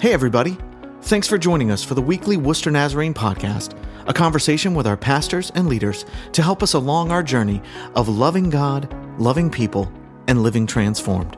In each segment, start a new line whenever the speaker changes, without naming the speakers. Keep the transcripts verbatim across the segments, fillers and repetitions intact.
Hey everybody, thanks for joining us for the weekly Worcester Nazarene podcast, a conversation with our pastors and leaders to help us along our journey of loving God, loving people, and living transformed.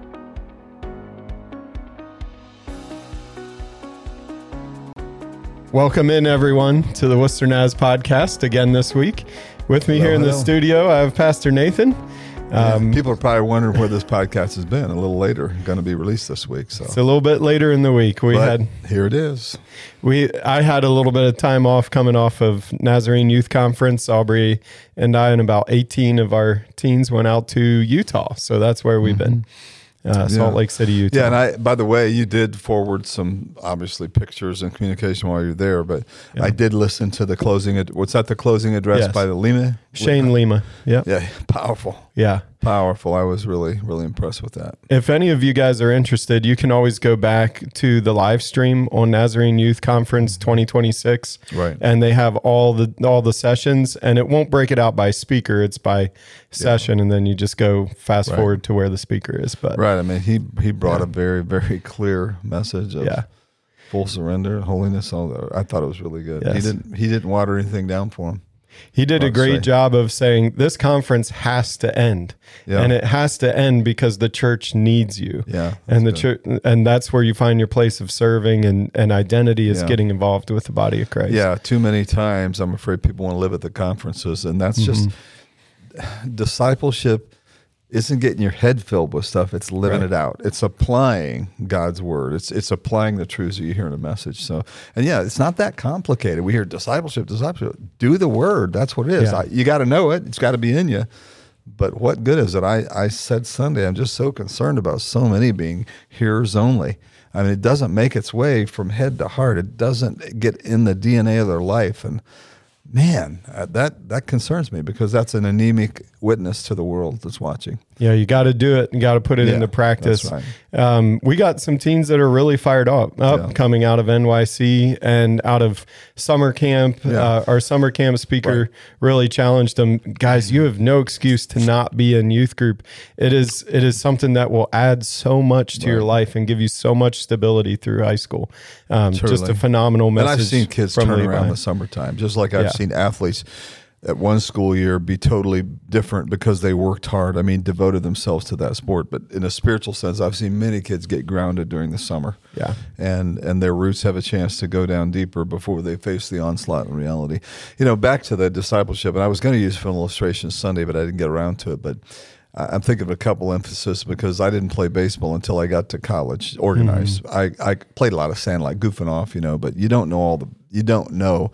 Welcome in, everyone, to the Worcester Naz podcast again this week. With me
hello,
here in the
hello.
studio, I have Pastor Nathan. Um,
yeah, people are probably wondering where this podcast has been. A little later, going to be released this week. So
It's a little bit later in the week. We
but
had
here it is.
we I had a little bit of time off coming off of Nazarene Youth Conference. Aubrey and I and about eighteen of our teens went out to Utah, so that's where we've been. Uh, Salt
Yeah.
Lake City, Utah.
Yeah, and I. By the way, you did forward some obviously pictures and communication while you were there, but
Yeah.
I did listen to the closing. ad- What's that? The closing address
Yes.
by the Lima
Shane Lima. Yep.
Yeah, powerful,
Yeah.
powerful. I was really, really impressed with that.
If any of you guys are interested, you can always go back to the live stream on Nazarene Youth Conference twenty twenty-six.
Right.
And they have all the all the sessions, and it won't break it out by speaker, it's by session, and then you just go fast
Right.
forward to where the speaker is. But
Right. I mean, he he brought
Yeah.
a very, very clear message of
yeah.
full surrender, holiness. All that. I thought it was really good.
Yes.
He didn't. He didn't water anything down for him.
He did a
I'd
great
say.
job of saying this conference has to end.
Yeah.
And it has to end because the church needs you.
Yeah,
And the
that's
church, and that's where you find your place of serving, and, and identity is
Yeah.
getting involved with the body of Christ.
Yeah, too many times I'm afraid people want to live at the conferences, and that's just
Mm-hmm.
discipleship isn't getting your head filled with stuff. It's living
Right.
it out. It's applying God's word. It's it's applying the truths that you hear in a message. So, and yeah, it's not that complicated. We hear discipleship, discipleship. Do the word. That's what it is.
Yeah.
I, you got to know it. It's got to be in you. But what good is it? I, I said Sunday, I'm just so concerned about so many being hearers only. I mean, it doesn't make its way from head to heart. It doesn't get in the D N A of their life. And man, uh, that, that concerns me because that's an anemic witness to the world that's watching.
Yeah, you got to do it. You got to put it
Yeah,
into practice.
that's right.
Um, we got some teens that are really fired up, up
Yeah.
coming out of N Y C and out of summer camp.
Yeah.
Uh, our summer camp speaker
Right.
really challenged them. Guys, you have no excuse to not be in youth group. It is it is something that will add so much to your
Right.
life and give you so much stability through high school. Um, just
Truly.
a phenomenal message.
And I've seen kids
from
turn
Levi.
around in the summertime, just like I've
Yeah.
seen athletes at one school year be totally different because they worked hard. I mean, devoted themselves to that sport. But in a spiritual sense, I've seen many kids get grounded during the summer.
Yeah.
And and their roots have a chance to go down deeper before they face the onslaught in reality. You know, back to the discipleship, and I was going to use film illustration Sunday, but I didn't get around to it. But I- I'm thinking of a couple emphasis because I didn't play baseball until I got to college, organized.
Mm-hmm.
I, I played a lot of sand, like goofing off, you know, but you don't know all the, you don't know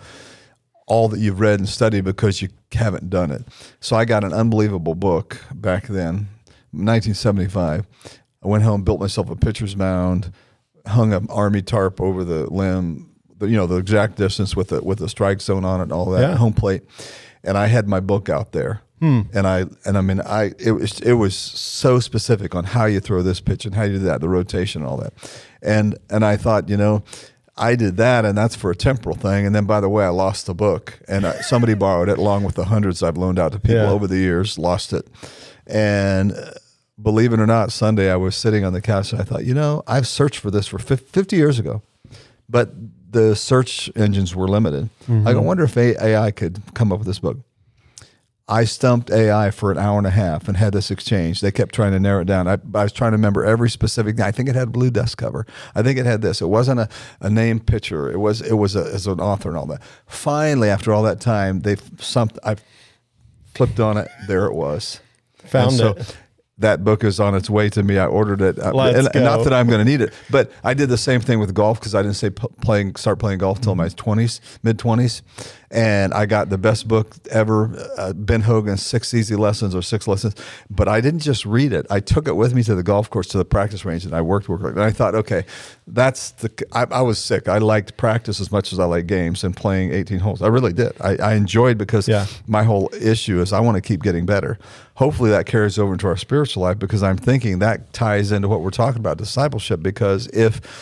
all that you've read and studied because you haven't done it. So I got an unbelievable book back then, nineteen seventy-five. I went home, built myself a pitcher's mound, hung an army tarp over the limb, the, you know, the exact distance with the with the strike zone on it and all that,
Yeah.
home plate. And I had my book out there.
Hmm.
And I and I mean I it was it was so specific on how you throw this pitch and how you do that, the rotation and all that. And and I thought, you know, I did that, and that's for a temporal thing. And then, by the way, I lost the book, and uh, somebody borrowed it along with the hundreds I've loaned out to people
Yeah.
over the years. Lost it, and uh, believe it or not, Sunday I was sitting on the couch, and I thought, you know, I've searched for this for fifty years ago, but the search engines were limited.
Mm-hmm.
I wonder if A I could come up with this book. I stumped A I for an hour and a half and had this exchange. They kept trying to narrow it down. I, I was trying to remember every specific thing. I think it had a blue desk cover. I think it had this. It wasn't a, a named picture. It was it was a, as an author and all that. Finally, after all that time, they something. I flipped on it. There it was.
Found
And so
it.
That book is on its way to me. I ordered it. Uh,
Let's
and, and not
go.
that I'm going to need it, but I did the same thing with golf because I didn't say p- playing, start playing golf till my twenties, mid twenties. And I got the best book ever, uh, Ben Hogan's Six Easy Lessons or Six Lessons. But I didn't just read it. I took it with me to the golf course, to the practice range, and I worked, worked, worked. And I thought, okay, that's the, I, I was sick. I liked practice as much as I liked games and playing eighteen holes. I really did. I, I enjoyed because
Yeah.
my whole issue is I want to keep getting better. Hopefully that carries over into our spiritual life because I'm thinking that ties into what we're talking about, discipleship, because if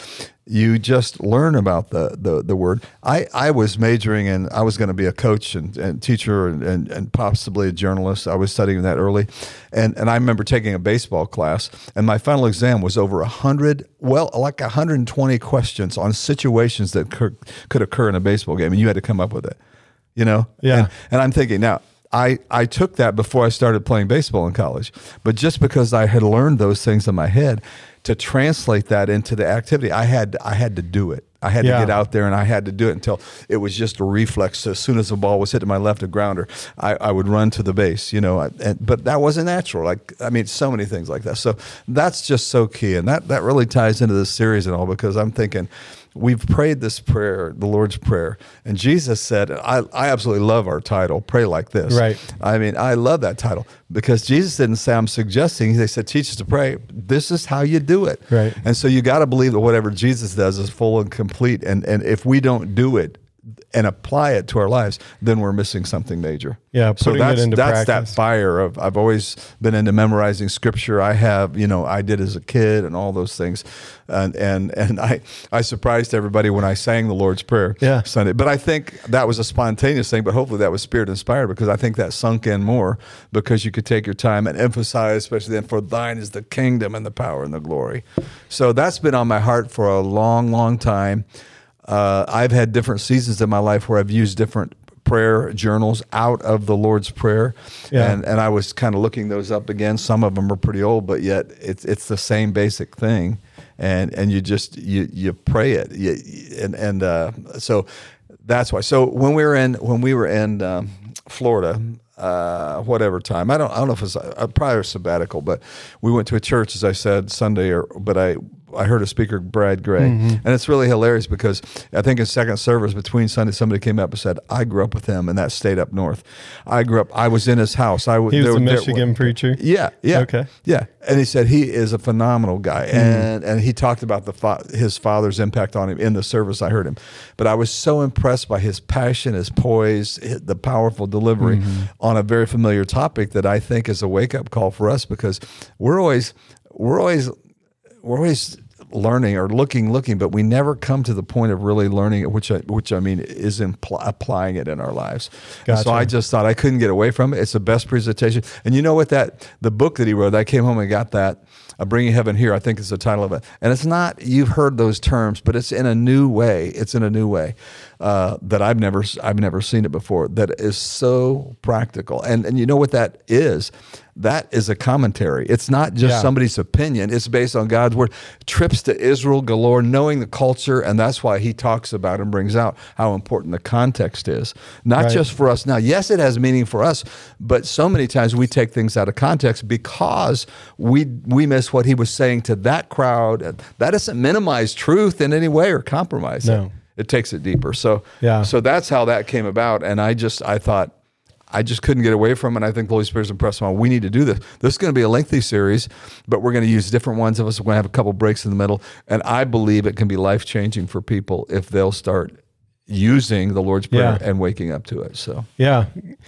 you just learn about the, the, the word. I, I was majoring in, I was going to be a coach and, and teacher and, and, and possibly a journalist. I was studying that early. And, and I remember taking a baseball class, and my final exam was over a hundred, well, like one hundred twenty questions on situations that could, could occur in a baseball game, and you had to come up with it, you know?
Yeah.
And, and I'm thinking now, I, I took that before I started playing baseball in college, but just because I had learned those things in my head, to translate that into the activity, I had I had to do it. I had
Yeah.
to get out there, and I had to do it until it was just a reflex. So as soon as the ball was hitting my left, a grounder, I, I would run to the base, you know. I, and, but that wasn't natural. Like, I mean, so many things like that. So that's just so key, and that that really ties into this series and all, because I'm thinking, we've prayed this prayer, the Lord's Prayer, and Jesus said, I, I absolutely love our title, Pray Like This.
Right.
I mean, I love that title, because Jesus didn't say, I'm suggesting, they said, teach us to pray. This is how you do it.
Right.
And so you got to believe that whatever Jesus does is full and complete. And, and if we don't do it and apply it to our lives, then we're missing something major.
Yeah,
So
putting
that's,
it into
that's
practice.
that fire of, I've always been into memorizing scripture. I have, you know, I did as a kid and all those things. And, and, and I, I surprised everybody when I sang the Lord's Prayer
Yeah.
Sunday. But I think that was a spontaneous thing, but hopefully that was spirit inspired, because I think that sunk in more, because you could take your time and emphasize, especially then, for thine is the kingdom and the power and the glory. So that's been on my heart for a long, long time. Uh, I've had different seasons in my life where I've used different prayer journals out of the Lord's Prayer.
Yeah.
And and I was kind of looking those up again. Some of them are pretty old, but yet it's it's the same basic thing. And and you just, you you pray it. You, and and uh, so that's why. So when we were in, when we were in um, Florida, uh, whatever time, I don't, I don't know if it was a, probably a sabbatical, but we went to a church, as I said, Sunday, or, but I, I heard a speaker, Brad Gray, mm-hmm. and it's really hilarious, because I think in second service between Sunday, somebody came up and said, I grew up with him in that state up north. I grew up, I was in his house. I was,
He was
there,
a
there-
Michigan preacher?
Yeah, yeah.
Okay.
Yeah. And he said he is a phenomenal guy. And and he talked about the fa- his father's impact on him in the service. I heard him. But I was so impressed by his passion, his poise, the powerful delivery mm-hmm. on a very familiar topic that I think is a wake-up call for us, because we're always we're always we're always learning or looking, looking, but we never come to the point of really learning it, which I, which I mean is impl- applying it in our lives.
Gotcha.
So I just thought I couldn't get away from it. It's the best presentation. And you know what, that the book that he wrote, I came home and got that, uh, Bringing Heaven Here, I think is the title of it. And it's not, you've heard those terms, but it's in a new way. It's in a new way uh, that I've never, I've never seen it before, that is so practical. And, and you know what that is? That is a commentary. It's not just
Yeah.
somebody's opinion. It's based on God's word. Trips to Israel galore, knowing the culture, and that's why he talks about and brings out how important the context is. Not
Right.
just for us now. Yes, it has meaning for us, but so many times we take things out of context because we we miss what he was saying to that crowd. That doesn't minimize truth in any way or compromise
No.
it. It takes it deeper. So,
Yeah.
so that's how that came about. And I just, I thought, I just couldn't get away from it. And I think the Holy Spirit's impressed on, we need to do this. This is going to be a lengthy series, but we're going to use different ones of us. We're going to have a couple breaks in the middle. And I believe it can be life-changing for people if they'll start using the Lord's Prayer
Yeah.
and waking up to it. So
Yeah.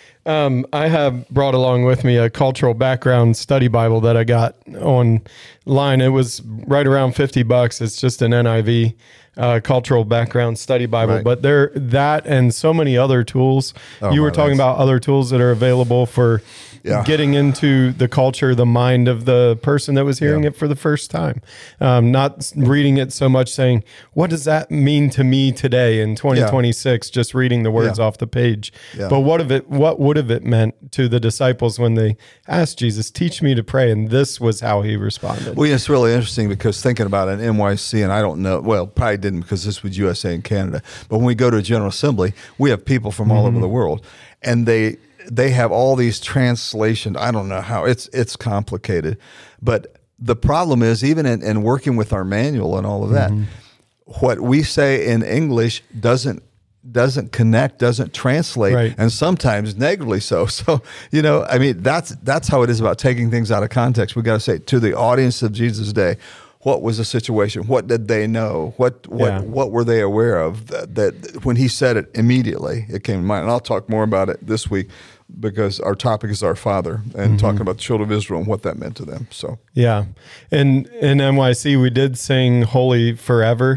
Um, I have brought along with me a cultural background study Bible that I got online. It was right around fifty bucks. It's just an N I V uh, cultural background study Bible,
Right.
but there, that and so many other tools.
Oh,
you were
my
talking
life.
about other tools that are available for
Yeah.
getting into the culture, the mind of the person that was hearing
Yeah.
it for the first time. Um, not reading it so much saying, what does that mean to me today in twenty twenty-six? Just reading the words
Yeah.
off the page.
Yeah.
But what of it? What would have it meant to the disciples when they asked Jesus, "Teach me to pray," and this was how he responded?
Well, it's really interesting because thinking about an N Y C, and I don't know, well, probably didn't because this was U S A and Canada, but when we go to a General Assembly, we have people from all
Mm-hmm.
over the world, and they they have all these translations. I don't know how, it's it's complicated. But the problem is, even in, in working with our manual and all of that,
Mm-hmm.
what we say in English doesn't doesn't connect, doesn't translate,
Right.
and sometimes negatively so. So, you know, I mean, that's that's how it is about taking things out of context. We got to say to the audience of Jesus' day, what was the situation? What did they know? What what
Yeah.
what were they aware of? That, that when he said it, immediately it came to mind. And I'll talk more about it this week because our topic is our Father and
Mm-hmm.
talking about the children of Israel and what that meant to them. So
Yeah. And in N Y C, we did sing Holy Forever.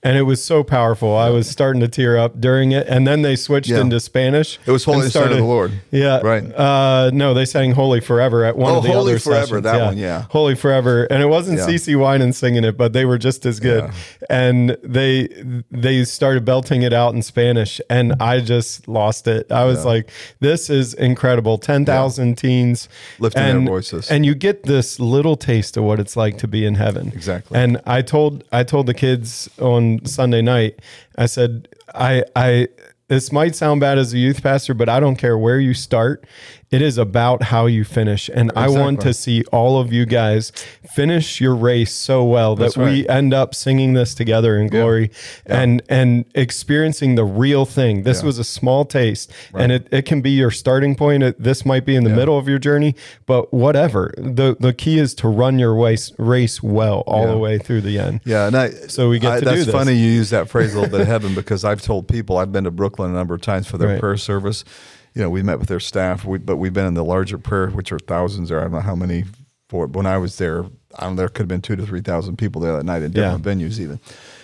And it was so powerful. I was starting to tear up during it. And then they switched
Yeah.
into Spanish.
It was Holy
and
Son of the Lord.
Yeah.
Right.
Uh, no, they sang Holy Forever at one
Oh,
of the
Holy
other
Forever,
sessions.
that one, yeah.
Holy Forever. And it wasn't
Yeah.
CeCe Winans singing it, but they were just as good.
Yeah.
And they they started belting it out in Spanish. And I just lost it. I was
Yeah.
like, this is incredible. ten thousand teens.
Lifting their
and,
voices.
And you get this little taste of what it's like to be in heaven.
Exactly.
And I told I told the kids on Sunday night, I said, I I this might sound bad as a youth pastor, but I don't care where you start. It is about how you finish. And I want
Exactly.
to see all of you guys finish your race so well that
That's right.
we end up singing this together in glory and and experiencing the real thing. This
Yeah.
was a small taste, and it, it can be your starting point. It, this might be in the
Yeah.
middle of your journey, but whatever. The the key is to run your race, race well all
Yeah.
the way through the end.
Yeah, and I,
So we get
I,
to
that's
do this.
funny you use that phrase a little bit of heaven, because I've told people, I've been to Brooklyn a number of times for their
Right.
prayer service. You know, we met with their staff, we, but we've been in the larger prayer, which are thousands, or I don't know how many. For when I was there, I don't know, there could have been two to three thousand people there that night in different venues, even.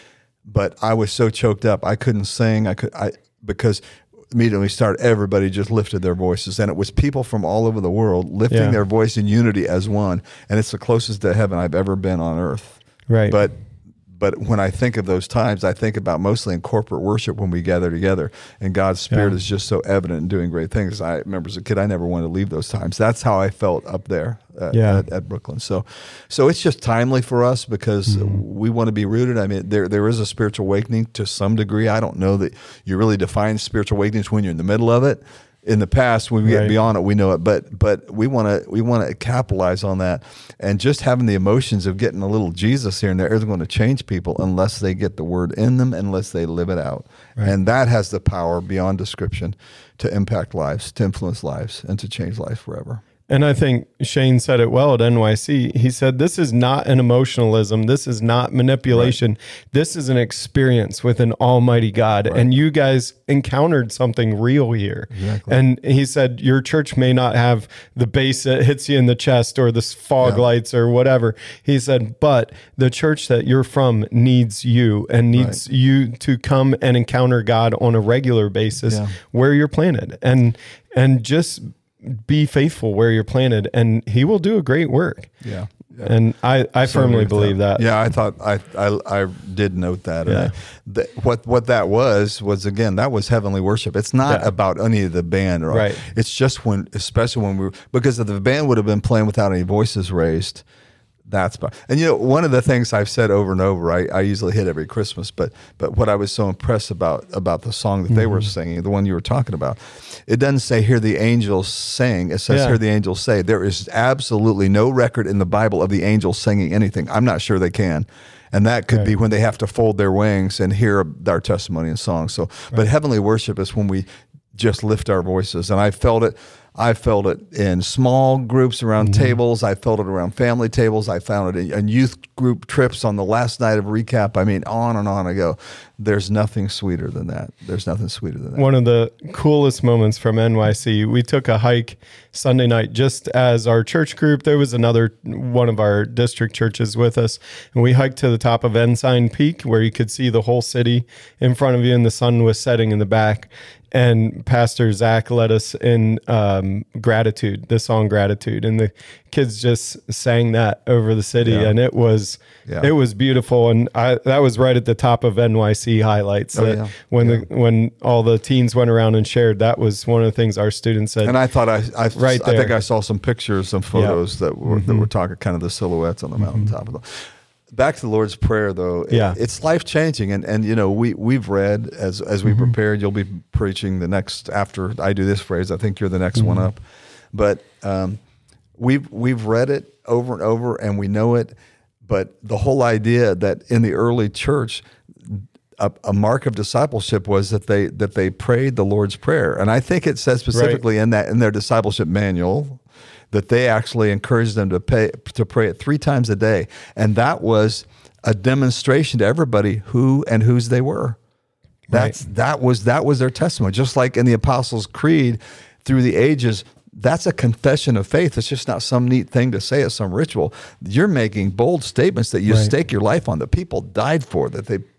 But I was so choked up, I couldn't sing. I could, I because immediately we started, everybody just lifted their voices, and it was people from all over the world lifting
Yeah.
their voice in unity as one, and it's the closest to heaven I've ever been on earth.
Right.
But but when I think of those times, I think about mostly in corporate worship when we gather together, and God's Spirit
Yeah.
is just so evident and doing great things. I remember as a kid, I never wanted to leave those times. That's how I felt up there at,
Yeah.
at, at Brooklyn. So, so it's just timely for us, because
Mm-hmm.
we want to be rooted. I mean, there there is a spiritual awakening to some degree. I don't know that you really define spiritual awakenings when you're in the middle of it. In the past, when we
Right.
get beyond it, we know it, but but we want to we want to capitalize on that, and just having the emotions of getting a little Jesus here and there isn't going to change people unless they get the word in them, unless they live it out,
Right.
and that has the power beyond description to impact lives, to influence lives, and to change lives forever.
And I think Shane said it well at N Y C. He said, this is not an emotionalism. This is not manipulation. Right. This is an experience with an almighty God. Right. And you guys encountered something real here.
Exactly.
And he said, your church may not have the bass that hits you in the chest or the fog
yeah.
lights or whatever. He said, but the church that you're from needs you and needs right. you to come and encounter God on a regular basis yeah. where you're planted. And, and just be faithful where you're planted, and he will do a great work.
Yeah. yeah.
And I, I
so
firmly believe that.
that. Yeah, I thought I I, I did note that.
Yeah.
I, th- what what that was was again that was heavenly worship. It's not
yeah.
about any of the band, or
right?
It's just when, especially when we were, because if the band would have been playing without any voices raised. That's about, and you know, one of the things I've said over and over, I, I usually hit every Christmas, but but what I was so impressed about about the song that they mm-hmm. were singing, the one you were talking about, it doesn't say hear the angels sing. It says
yeah.
hear the angels say. There is absolutely no record in the Bible of the angels singing anything. I'm not sure they can. And that could right. be when they have to fold their wings and hear our testimony and song. So, right. but heavenly worship is when we just lift our voices. And I felt it. I felt it in small groups around mm-hmm. tables. I felt it around family tables. I found it in youth group trips on the last night of recap. I mean, on and on I go. There's nothing sweeter than that. There's nothing sweeter than that.
One of the coolest moments from N Y C, we took a hike Sunday night just as our church group. There was another one of our district churches with us, and we hiked to the top of Ensign Peak where you could see the whole city in front of you, and the sun was setting in the back. And Pastor Zach led us in um, Gratitude, the song Gratitude. And the kids just sang that over the city. Yeah. And it was yeah. it was beautiful. And I, that was right at the top of N Y C highlights.
Oh,
that
yeah.
When
yeah.
the when all the teens went around and shared, that was one of the things our students said.
And I thought I I,
right
I think I saw some pictures, some photos
yeah.
that were
mm-hmm.
that were talking kind of the silhouettes on the mountaintop
mm-hmm.
of the. Back to the Lord's Prayer, though,
yeah.
it, it's life changing, and and you know we we've read as as we mm-hmm. prepared. You'll be preaching the next after I do this phrase. I think you're the next mm-hmm. one up, but um, we've we've read it over and over, and we know it. But the whole idea that in the early church, a, a mark of discipleship was that they that they prayed the Lord's Prayer, and I think it says specifically
right.
in that in their discipleship manual that they actually encouraged them to pay to pray it three times a day, and that was a demonstration to everybody who and whose they were. That's right. that was that was their testimony. Just like in the Apostles' Creed, through the ages, that's a confession of faith. It's just not some neat thing to say. It's some ritual. You're making bold statements that you
right.
stake your life on. That people died for. That they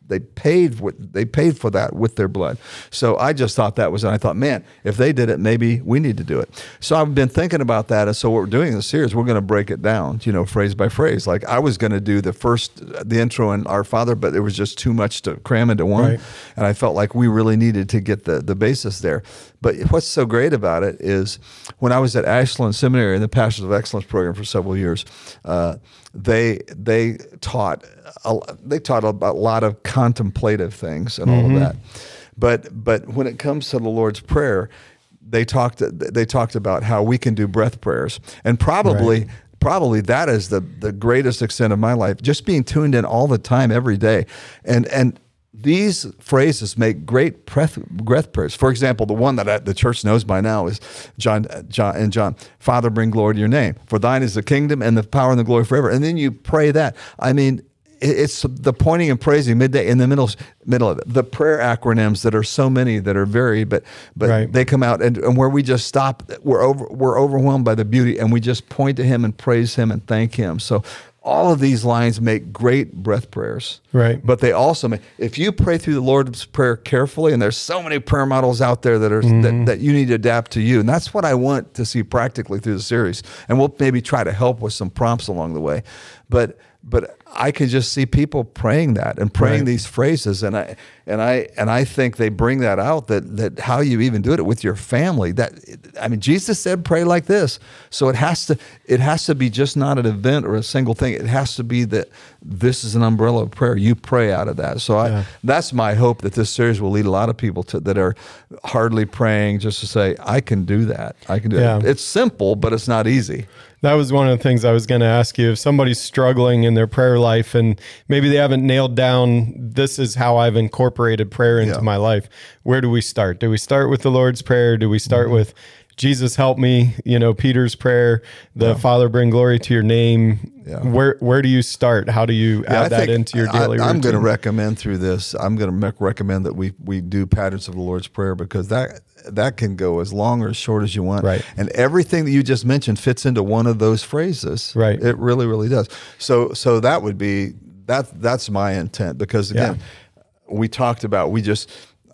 they paid what they paid for that with their blood. So I just thought that was, and I thought, man, if they did it, maybe we need to do it. So I've been thinking about that, and so what we're doing in the series, we're going to break it down, you know, phrase by phrase. Like I was going to do the first, the intro and Our Father, but it was just too much to cram into one, right. And I felt like we really needed to get the the basis there. But what's so great about it is when I was at Ashland Seminary in the Pastors of Excellence program for several years, uh, they they taught a, they taught a, a lot of contemplative things and all mm-hmm. of that. But but when it comes to the Lord's Prayer, they talked they talked about how we can do breath prayers, and probably. Right. Probably that is the the greatest extent of my life, just being tuned in all the time, every day, and and. These phrases make great breath, breath prayers. For example, the one that I, the church knows by now is John, John and John, Father, bring glory to your name. For thine is the kingdom and the power and the glory forever. And then you pray that. I mean, it's the pointing and praising midday in the middle middle of it. The prayer acronyms that are so many that are varied, but but right. they come out and, and where we just stop, we're over we're overwhelmed by the beauty, and we just point to Him and praise Him and thank Him. So all of these lines make great breath prayers.
Right.
But they also make, if you pray through the Lord's Prayer carefully, and there's so many prayer models out there that are mm-hmm. that, that you need to adapt to you. And that's what I want to see practically through the series. And we'll maybe try to help with some prompts along the way. But but I can just see people praying that and praying right. these phrases, and I and I and I think they bring that out, that that how you even do it with your family. That I mean, Jesus said, "Pray like this." So it has to it has to be just not an event or a single thing. It has to be that this is an umbrella of prayer. You pray out of that. So I, yeah. that's my hope, that this series will lead a lot of people to that are hardly praying, just to say, "I can do that. I can do yeah. it." It's simple, but it's not easy.
That was one of the things I was going to ask you. If somebody's struggling in their prayer life and maybe they haven't nailed down, this is how I've incorporated prayer into yeah. my life, where do we start? Do we start with the Lord's Prayer? Do we start mm-hmm. with Jesus help me, you know, Peter's prayer, the yeah. Father bring glory to your name? Yeah. Where where do you start? How do you yeah, add I that into your daily
I, I'm
routine?
going to recommend through this, I'm going to recommend that we we do patterns of the Lord's Prayer, because that that can go as long or as short as you want.
Right.
And everything that you just mentioned fits into one of those phrases.
Right.
It really, really does. So so that would be, that that's my intent, because again, yeah. we talked about, we just,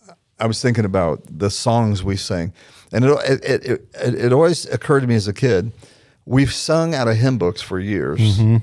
I was thinking about the songs we sing. And it it, it it it always occurred to me as a kid, we've sung out of hymn books for years, mm-hmm.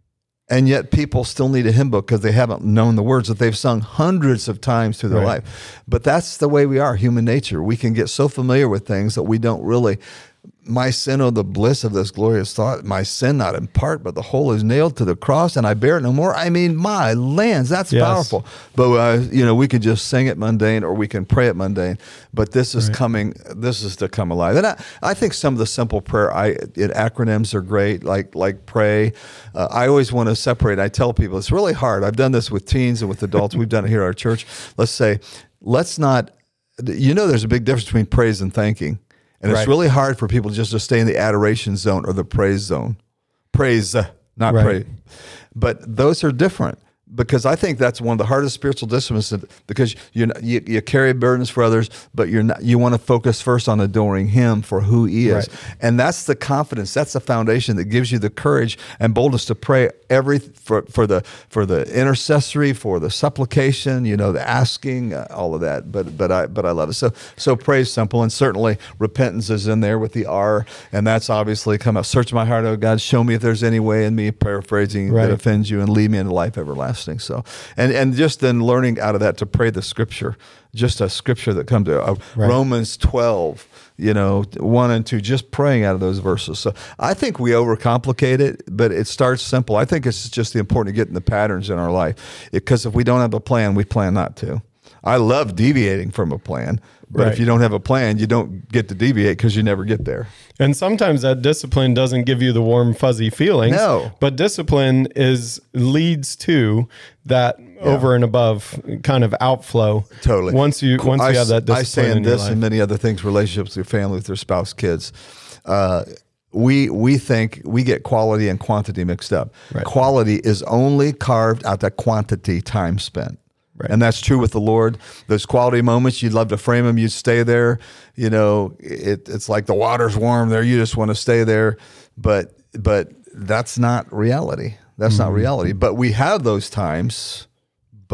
and yet people still need a hymn book because they haven't known the words that they've sung hundreds of times through their right. life. But that's the way we are, human nature. We can get so familiar with things that we don't really. My sin, oh, the bliss of this glorious thought, my sin not in part, but the whole is nailed to the cross, and I bear it no more. I mean, my lands, that's yes. powerful. But, uh, you know, we could just sing it mundane, or we can pray it mundane. But this is right. coming, this is to come alive. And I, I think some of the simple prayer I, it, acronyms are great, like like pray. Uh, I always want to separate. I tell people, it's really hard. I've done this with teens and with adults. We've done it here at our church. Let's say, let's not, you know, there's a big difference between praise and thanking. And right. it's really hard for people just to stay in the adoration zone or the praise zone. Praise, uh, not
right.
pray. But those are different, because I think that's one of the hardest spiritual disciplines, because you you you carry burdens for others, but you're not, you want to focus first on adoring Him for who He is. Right. And that's the confidence, that's the foundation that gives you the courage and boldness to pray every for, for the for the intercessory, for the supplication, you know, the asking, uh, all of that. But but I but I love it. So so praise simple, and certainly repentance is in there with the R, and that's obviously come up. Search my heart, oh God, show me if there's any way in me, paraphrasing,
right.
that offends you, and lead me into life everlasting. So, and and just then learning out of that to pray the scripture, just a scripture that comes to uh, right. Romans twelve, you know, one and two, just praying out of those verses. So I think we overcomplicate it, but it starts simple. I think it's just the important to get in the patterns in our life, because if we don't have a plan, we plan not to. I love deviating from a plan, but right. if you don't have a plan, you don't get to deviate because you never get there.
And sometimes that discipline doesn't give you the warm, fuzzy feelings.
No.
But discipline is leads to that yeah. over and above kind of outflow.
Totally.
Once you once
I,
you have that discipline
I say in,
in
this
your life.
and many other things, relationships with your family, with your spouse, kids. Uh, we we think we get quality and quantity mixed up.
Right.
Quality is only carved out of quantity, time spent.
Right.
And that's true with the Lord. Those quality moments, you'd love to frame them. You'd stay there. You know, it, it's like the water's warm there. You just want to stay there. But but that's not reality. That's mm-hmm. not reality. But we have those times. But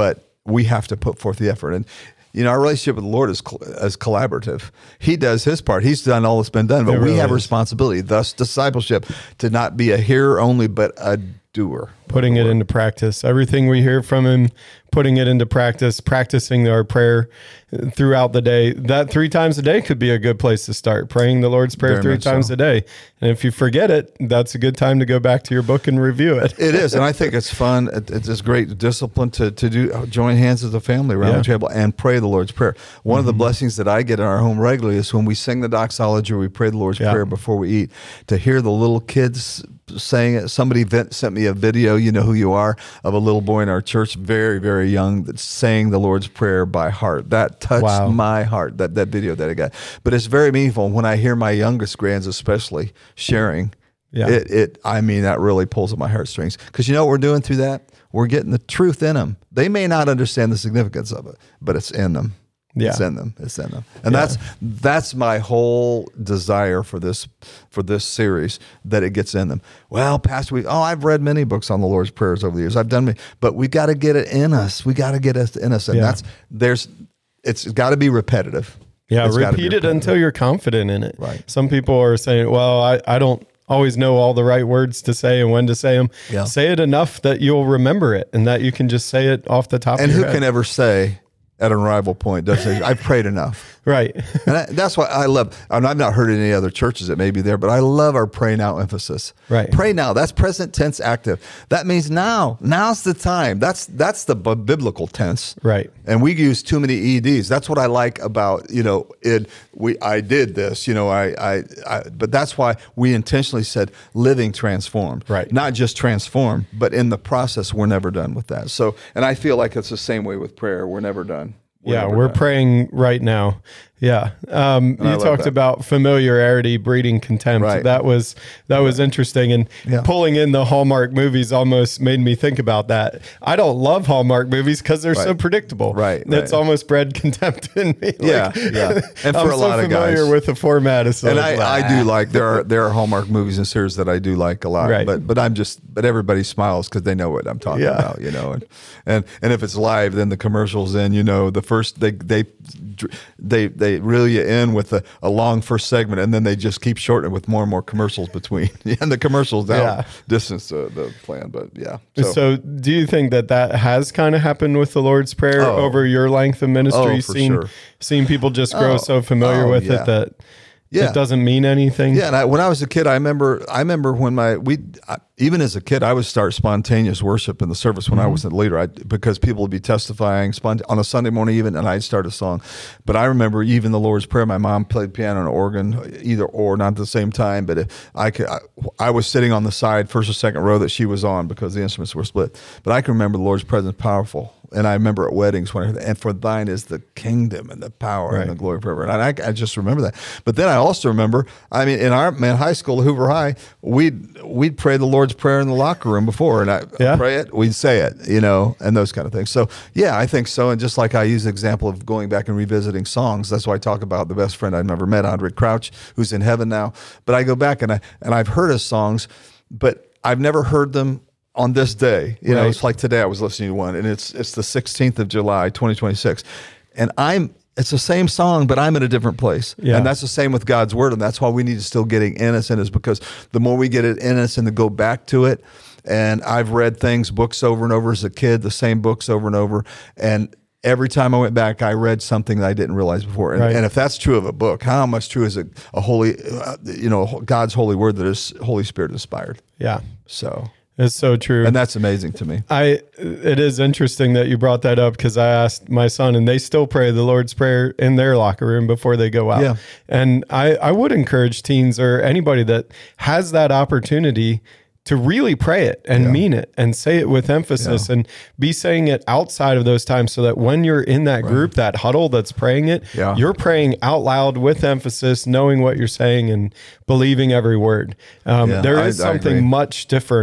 we have to put forth the effort. And you know, our relationship with the Lord is is collaborative. He does his part. He's done all that's been done, but
It
we
really
have a
is.
responsibility. Thus, discipleship to not be a hearer only, but a doer.
Putting it into practice. Everything we hear from him, putting it into practice, practicing our prayer throughout the day. That three times a day could be a good place to start. Praying the Lord's Prayer
Very
three
much
times
so.
a day. And if you forget it, that's a good time to go back to your book and review it.
It is, and I think it's fun. It- It's just great discipline to to do join hands as a family around
Yeah.
the table and pray the Lord's Prayer. One of the blessings that I get in our home regularly is when we sing the doxology or we pray the Lord's
Yeah.
Prayer before we eat. To hear the little kids saying it. Somebody vet- sent me a video. You know who you are, of a little boy in our church, very very young, that's saying the Lord's Prayer by heart. That touched
Wow.
my heart. That that video that I got. But it's very meaningful when I hear my youngest grands, especially sharing.
Yeah.
It, it, I mean, that really pulls at my heartstrings, because you know what we're doing through that? We're getting the truth in them. They may not understand the significance of it, but it's in them.
Yeah.
It's in them. It's in them. And
Yeah.
that's, that's my whole desire for this, for this series, that it gets in them. Well, Pastor, we, oh, I've read many books on the Lord's Prayers over the years. I've done many, but we got to get it in us. We got to get it in us. And
Yeah.
that's, there's, it's got to be repetitive.
Yeah,
It's gotta be
repeat it
repetitive.
until you're confident in it.
Right.
Some people are saying, well, I, I don't always know all the right words to say and when to say them.
Yeah.
Say it enough that you'll remember it and that you can just say it off the top
And
of
who
your head.
can ever say at an arrival point, does say, I've prayed enough.
Right.
And I, that's why I love, and I've not heard any other churches that may be there, but I love our pray now emphasis.
Right.
Pray now. That's present tense active. That means now. Now's the time. That's that's the b- biblical tense.
Right.
And we use too many E Ds. That's what I like about, you know, it, we, I did this, you know, I, I, I, but that's why we intentionally said living transformed.
Right.
Not just transformed, but in the process, we're never done with that. So, and I feel like it's the same way with prayer. We're never done. We're
yeah,
never
we're
done.
praying right now. Yeah. Um,
I
you
love
talked
that.
about familiarity breeding contempt.
Right.
That was that was interesting. And
Yeah.
pulling in the Hallmark movies almost made me think about that. I don't love Hallmark movies because they're so
Right.
predictable.
Right,
It's
right.
almost bred contempt in me.
Yeah, yeah. And
I'm
for a
so
lot of
familiar
guys.
with the format. It's
And
like,
I, I do like, there are there are Hallmark movies and series that I do like a lot,
Right.
but but I'm just but everybody smiles because they know what I'm talking
Yeah.
about, you know, and and and if it's live, then the commercials in, you know, the first they they they they reel you in with a, a long first segment, and then they just keep shortening with more and more commercials between, and the commercials out
Yeah.
distance the, the plan, but yeah.
So, do you think that that has kind of happened with the Lord's Prayer
Oh.
over your length of ministry?
Oh, for
seeing,
sure.
seeing people just grow
Oh.
so familiar
Oh,
with
yeah.
it that
Yeah.
it doesn't mean anything?
Yeah, and I, when I was a kid, I remember. I remember when my we I, even as a kid, I would start spontaneous worship in the service when I was a leader, I, because people would be testifying spont- on a Sunday morning even, and I'd start a song. But I remember even the Lord's Prayer. My mom played piano and organ, either or, not at the same time. But if I could, I, I was sitting on the side, first or second row that she was on, because the instruments were split. But I can remember the Lord's presence powerful. And I remember at weddings when, and for thine is the kingdom and the power
Right.
and the glory forever. And I, I just remember that. But then I also remember, I mean, in our man high school, Hoover High, we'd we'd pray the Lord's Prayer in the locker room before, and I
Yeah.
pray it, we'd say it, you know, and those kind of things. So yeah, I think so. And just like I use the example of going back and revisiting songs, that's why I talk about the best friend I've never met, Andre Crouch, who's in heaven now. But I go back and I and I've heard his songs, but I've never heard them on this day. You know,
Right.
it's like today I was listening to one, and it's it's the sixteenth of July, twenty twenty-six. And I'm it's the same song, but I'm in a different place.
Yeah.
And that's the same with God's word. And that's why we need to still getting in us in us, because the more we get it in us and to go back to it. And I've read things, books over and over as a kid, the same books over and over. And every time I went back, I read something that I didn't realize before. And,
Right.
and if that's true of a book, how much true is a, a holy, uh, you know, God's holy word that is Holy Spirit inspired?
Yeah.
So,
It's so true.
and that's amazing to me.
I it is interesting that you brought that up, because I asked my son, and they still pray the Lord's Prayer in their locker room before they go out.
Yeah.
And I, I would encourage teens or anybody that has that opportunity to really pray it and
Yeah.
mean it and say it with emphasis,
Yeah.
and be saying it outside of those times, so that when you're in that group, that huddle that's praying it,
Yeah.
you're praying out loud with emphasis, knowing what you're saying and believing every word. Um,
Yeah,
there
I-
is
I
something
agree.
much different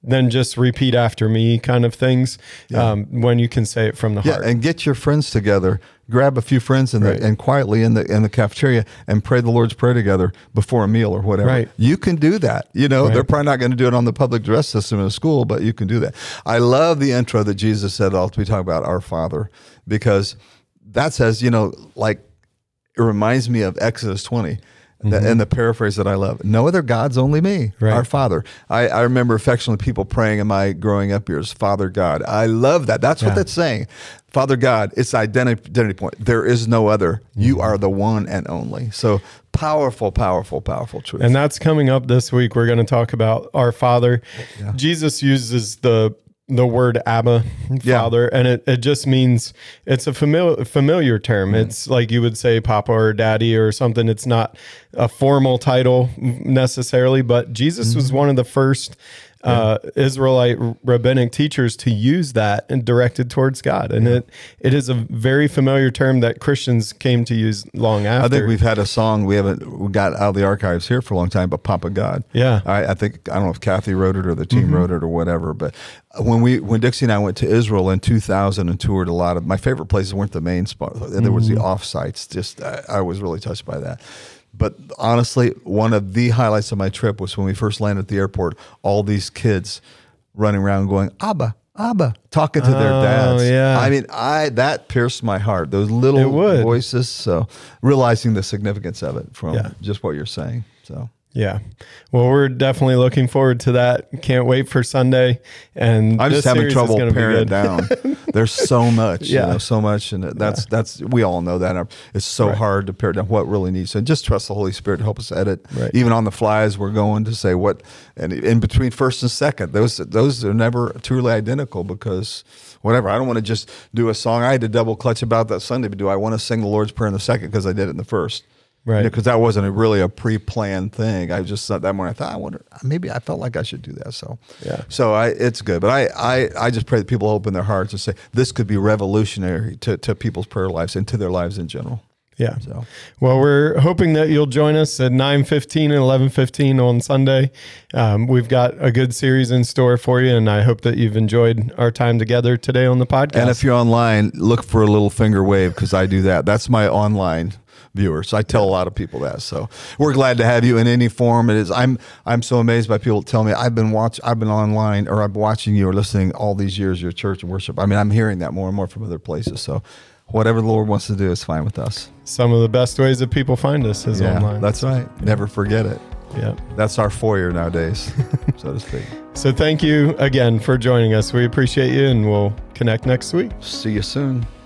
than just repeat after me kind of things.
Yeah.
Um, when you can say it from the
Yeah,
heart.
and get your friends together. Grab a few friends in
Right.
the, and quietly in the in the cafeteria and pray the Lord's Prayer together before a meal or whatever.
Right.
You can do that. You know,
Right.
they're probably not going to do it on the public dress system in a school, but you can do that. I love the intro that Jesus said. I'll be talking about our Father, because that says, you know, like it reminds me of Exodus twenty. Mm-hmm. And the paraphrase that I love, no other gods, only me,
right.
our Father. I, I remember affectionately people praying in my growing up years, Father God. I love that. That's
yeah.
what that's saying. Father God, it's identity, identity point. There is no other. You are the one and only. So powerful, powerful, powerful truth.
And that's coming up this week. We're going to talk about our Father. Yeah. Jesus uses the the word Abba, Father, yeah. and it, it just means, it's a familiar familiar term. Mm. It's like you would say Papa or Daddy or something. It's not a formal title necessarily, but Jesus mm-hmm. was one of the first Uh, Israelite rabbinic teachers to use that and directed towards God. And yeah. it it is a very familiar term that Christians came to use long after.
I think we've had a song, we haven't we got out of the archives here for a long time, but Papa God.
Yeah.
I, I think, I don't know if Kathy wrote it or the team mm-hmm. wrote it or whatever, but when we when Dixie and I went to Israel in two thousand and toured a lot of, my favorite places weren't the main spot, and there mm-hmm. was the off-sites. Just, I, I was really touched by that. But honestly, one of the highlights of my trip was when we first landed at the airport, all these kids running around going, Abba, Abba, talking to their
oh,
dads.
Yeah.
I mean, I that pierced my heart, those little voices. So realizing the significance of it from
yeah.
just what you're saying. So.
Yeah. Well, we're definitely looking forward to that. Can't wait for Sunday. And
I'm just having trouble paring it down. There's so much,
yeah.
you know, so much. And that's, yeah. that's, we all know that. It's so
right.
hard to pare down what really needs. So just trust the Holy Spirit to help us edit.
Right.
Even on the fly as we're going to say what, and in between first and second, those, those are never truly identical, because whatever, I don't want to just do a song. I had to double clutch about that Sunday, but do I want to sing the Lord's Prayer in the second because I did it in the first?
Right.
Because you know, that wasn't a really a pre-planned thing. I just thought that morning, I thought, I wonder, maybe I felt like I should do that. So,
yeah.
So I, it's good. But I, I, I just pray that people open their hearts and say, this could be revolutionary to, to people's prayer lives and to their lives in general.
Yeah.
So,
well, we're hoping that you'll join us at nine fifteen and eleven fifteen on Sunday. Um, we've got a good series in store for you, and I hope that you've enjoyed our time together today on the podcast.
And if you're online, look for a little finger wave, because I do that. That's my online viewers. So I tell a lot of people that. So we're glad to have you in any form it is. I'm I'm so amazed by people that tell me I've been watch I've been online or I'm watching you or listening all these years, your church and worship. I mean, I'm hearing that more and more from other places. So whatever the Lord wants to do is fine with us.
Some of the best ways that people find us is
yeah,
online.
That's right. Never forget it.
Yeah.
That's our foyer nowadays, so to speak.
So thank you again for joining us. We appreciate you, and we'll connect next week.
See you soon.